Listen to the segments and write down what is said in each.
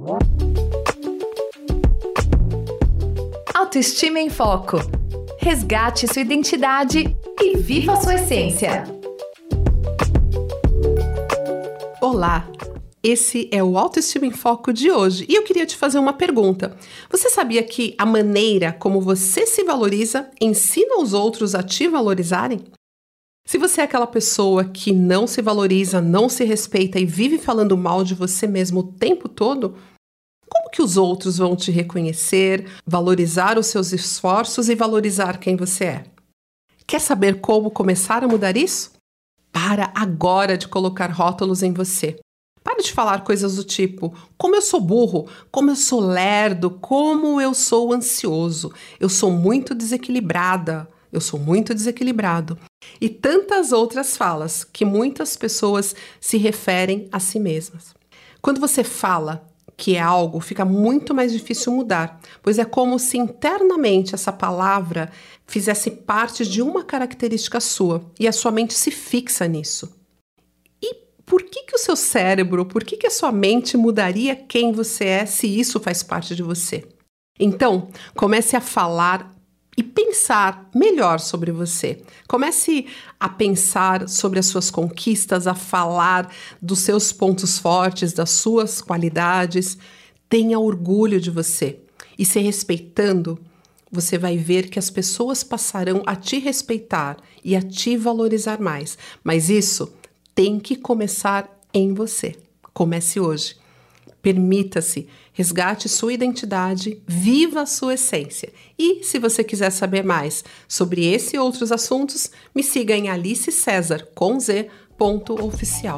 Autoestima em Foco. Resgate sua identidade e viva a sua essência. Olá, esse é o Autoestima em Foco de hoje e eu queria te fazer uma pergunta. Você sabia que a maneira como você se valoriza ensina os outros a te valorizarem? Se você é aquela pessoa que não se valoriza, não se respeita e vive falando mal de você mesmo o tempo todo, como que os outros vão te reconhecer, valorizar os seus esforços e valorizar quem você é? Quer saber como começar a mudar isso? Para agora de colocar rótulos em você. Para de falar coisas do tipo, como eu sou burro, como eu sou lerdo, como eu sou ansioso, eu sou muito desequilibrada, eu sou muito desequilibrado. E tantas outras falas que muitas pessoas se referem a si mesmas. Quando você fala que é algo, fica muito mais difícil mudar, pois é como se internamente essa palavra fizesse parte de uma característica sua e a sua mente se fixa nisso. E por que o seu cérebro, por que a sua mente mudaria quem você é se isso faz parte de você? Então, comece a falar e pensar melhor sobre você. Comece a pensar sobre as suas conquistas, a falar dos seus pontos fortes, das suas qualidades. Tenha orgulho de você. E se respeitando, você vai ver que as pessoas passarão a te respeitar e a te valorizar mais. Mas isso tem que começar em você. Comece hoje. Permita-se, resgate sua identidade, viva a sua essência. E, se você quiser saber mais sobre esse e outros assuntos, me siga em Alice César, com Z, _oficial.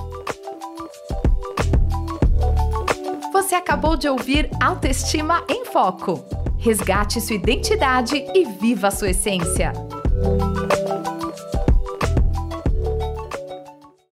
Você acabou de ouvir Autoestima em Foco. Resgate sua identidade e viva a sua essência.